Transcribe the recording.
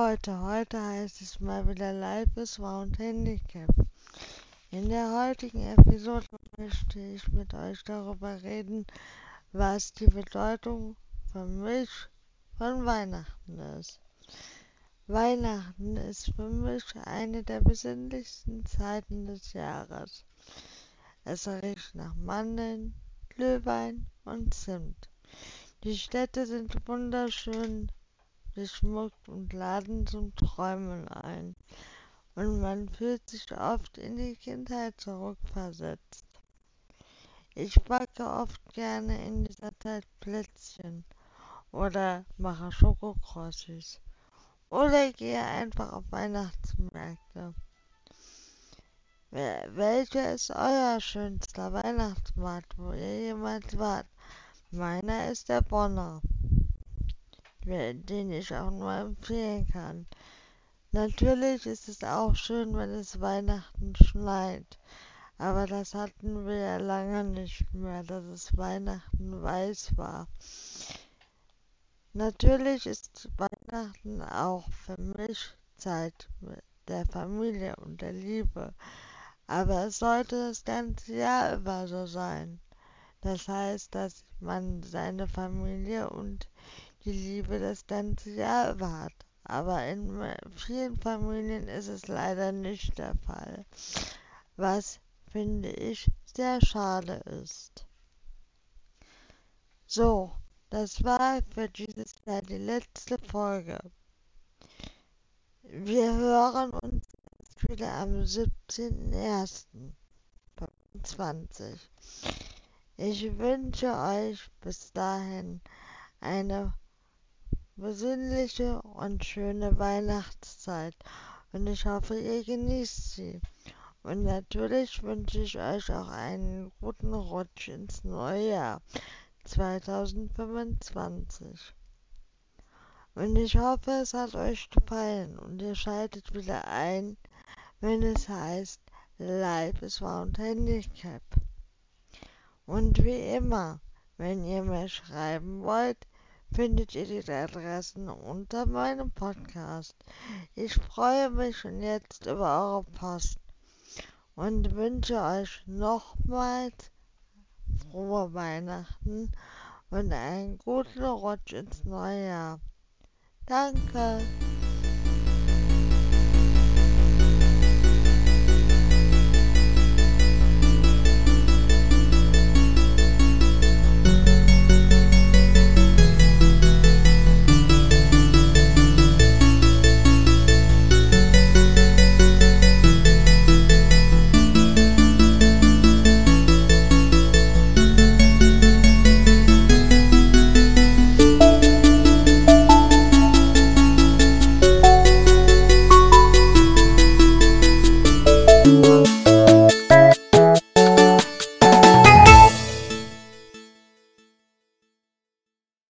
Leute, heute heißt es mal wieder Life is Round Handicap. In der heutigen Episode möchte ich mit euch darüber reden, was die Bedeutung für mich von Weihnachten ist. Weihnachten ist für mich eine der besinnlichsten Zeiten des Jahres. Es riecht nach Mandeln, Glühwein und Zimt. Die Städte sind wunderschön geschmückt und laden zum Träumen ein. Und man fühlt sich oft in die Kindheit zurückversetzt. Ich backe oft gerne in dieser Zeit Plätzchen oder mache Schokokrossis oder gehe einfach auf Weihnachtsmärkte. Welcher ist euer schönster Weihnachtsmarkt, wo ihr jemals wart? Meiner ist der Bonner, den ich auch nur empfehlen kann. Natürlich ist es auch schön, wenn es Weihnachten schneit, aber das hatten wir ja lange nicht mehr, dass es Weihnachten weiß war. Natürlich ist Weihnachten auch für mich Zeit mit der Familie und der Liebe, aber es sollte das ganze Jahr über so sein. Das heißt, dass man seine Familie und die Liebe das ganze Jahr über hat. Aber in vielen Familien ist es leider nicht der Fall, was, finde ich, sehr schade ist. So, das war für dieses Jahr die letzte Folge. Wir hören uns wieder am 17.01.2020. Ich wünsche euch bis dahin eine besinnliche und schöne Weihnachtszeit und ich hoffe, ihr genießt sie. Und natürlich wünsche ich euch auch einen guten Rutsch ins neue Jahr 2025. Und ich hoffe, es hat euch gefallen und ihr schaltet wieder ein, wenn es heißt Life is Round Handicap. Und wie immer, wenn ihr mir schreiben wollt, findet ihr die Adressen unter meinem Podcast. Ich freue mich schon jetzt über eure Post und wünsche euch nochmals frohe Weihnachten und einen guten Rutsch ins neue Jahr. Danke!